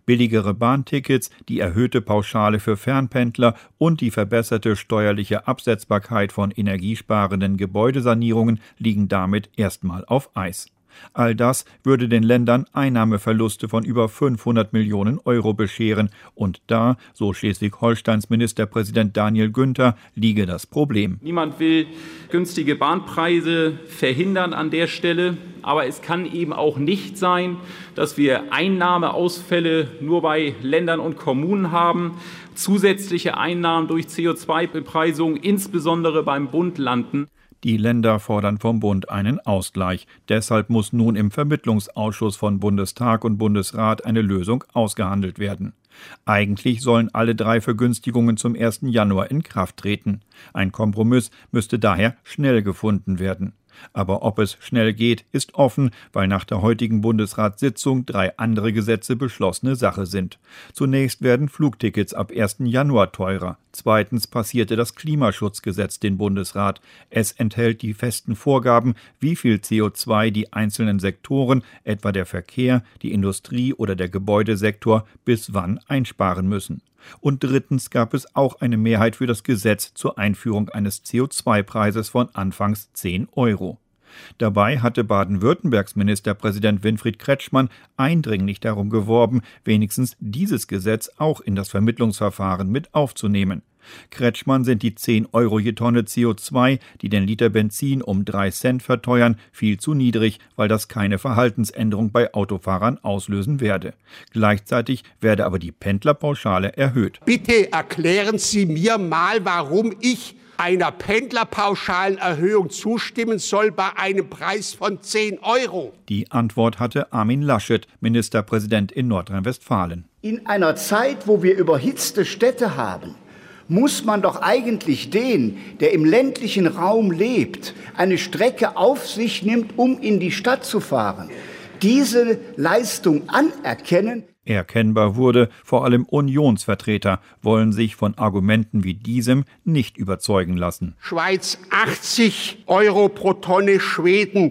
Billigere Bahntickets, die erhöhte Pauschale für Fernpendler und die verbesserte steuerliche Absetzbarkeit von energiesparenden Gebäudesanierungen liegen damit erstmal auf Eis. All das würde den Ländern Einnahmeverluste von über 500 Millionen Euro bescheren. Und da, so Schleswig-Holsteins Ministerpräsident Daniel Günther, liege das Problem. Niemand will günstige Bahnpreise verhindern an der Stelle. Aber es kann eben auch nicht sein, dass wir Einnahmeausfälle nur bei Ländern und Kommunen haben, zusätzliche Einnahmen durch CO2-Bepreisung insbesondere beim Bund landen. Die Länder fordern vom Bund einen Ausgleich. Deshalb muss nun im Vermittlungsausschuss von Bundestag und Bundesrat eine Lösung ausgehandelt werden. Eigentlich sollen alle 3 Vergünstigungen zum 1. Januar in Kraft treten. Ein Kompromiss müsste daher schnell gefunden werden. Aber ob es schnell geht, ist offen, weil nach der heutigen Bundesratssitzung 3 andere Gesetze beschlossene Sache sind. Zunächst werden Flugtickets ab 1. Januar teurer. Zweitens passierte das Klimaschutzgesetz den Bundesrat. Es enthält die festen Vorgaben, wie viel CO2 die einzelnen Sektoren, etwa der Verkehr, die Industrie oder der Gebäudesektor, bis wann einsparen müssen. Und drittens gab es auch eine Mehrheit für das Gesetz zur Einführung eines CO2-Preises von anfangs 10 Euro. Dabei hatte Baden-Württembergs Ministerpräsident Winfried Kretschmann eindringlich darum geworben, wenigstens dieses Gesetz auch in das Vermittlungsverfahren mit aufzunehmen. Kretschmann sind die 10 Euro je Tonne CO2, die den Liter Benzin um 3 Cent verteuern, viel zu niedrig, weil das keine Verhaltensänderung bei Autofahrern auslösen werde. Gleichzeitig werde aber die Pendlerpauschale erhöht. Bitte erklären Sie mir mal, warum ich einer Pendlerpauschalenerhöhung zustimmen soll bei einem Preis von 10 Euro. Die Antwort hatte Armin Laschet, Ministerpräsident in Nordrhein-Westfalen. In einer Zeit, wo wir überhitzte Städte haben, muss man doch eigentlich den, der im ländlichen Raum lebt, eine Strecke auf sich nimmt, um in die Stadt zu fahren, diese Leistung anerkennen. Erkennbar wurde, vor allem Unionsvertreter wollen sich von Argumenten wie diesem nicht überzeugen lassen. Schweiz 80 Euro pro Tonne, Schweden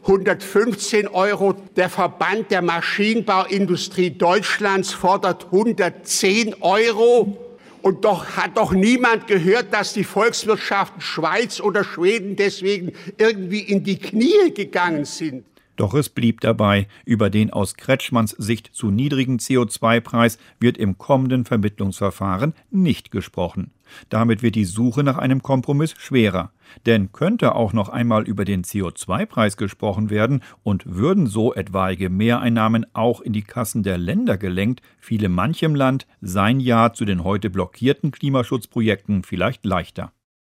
115 Euro. Der Verband der Maschinenbauindustrie Deutschlands fordert 110 Euro. Und doch hat doch niemand gehört, dass die Volkswirtschaften Schweiz oder Schweden deswegen irgendwie in die Knie gegangen sind. Doch es blieb dabei, über den aus Kretschmanns Sicht zu niedrigen CO2-Preis wird im kommenden Vermittlungsverfahren nicht gesprochen. Damit wird die Suche nach einem Kompromiss schwerer. Denn könnte auch noch einmal über den CO2-Preis gesprochen werden und würden so etwaige Mehreinnahmen auch in die Kassen der Länder gelenkt, fiele manchem Land sein Ja zu den heute blockierten Klimaschutzprojekten vielleicht leichter.